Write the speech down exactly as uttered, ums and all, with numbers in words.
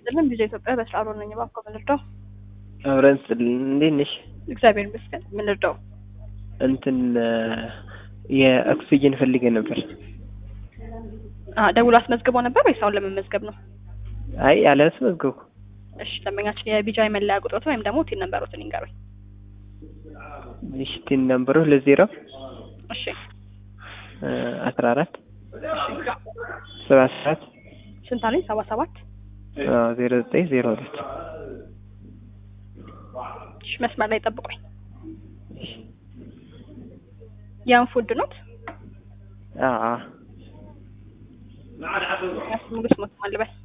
ይስጥልን ቪዲዮ ኢትዮጵያ በስራሮ ነኝ ባንኮ ምንርዳው አብረን እንዴት ነሽ? እግዚአብሔር ይመስገን። ምንርዳው እንትን የኦክሲጅን ፈልገን ነበር። አ ደውሎ አስመዝግቦ ነበር ወይስ አሁን ለመመዝገብ ነው? አይ አላስመዝገብኩ። እሺ ደንበኛችን የቢጃይ መለያ ቁጥሮት ወይም ደግሞ ቲን ነምበሮትን ይንገሩኝ። እሺ ቲን ነምበሩ ለዜሮ እሺ አስራ አራት ሰባ ሰባት ስንት አለኝ? ሰባ ሰባት አዎ ዜሮ ዘጠኝ ዜሮ ሁለት እሺ መስመር ላይ ጠብቁኝ። ያን ፉድ ኖት አዎ ሙሉስ ሞት ማለት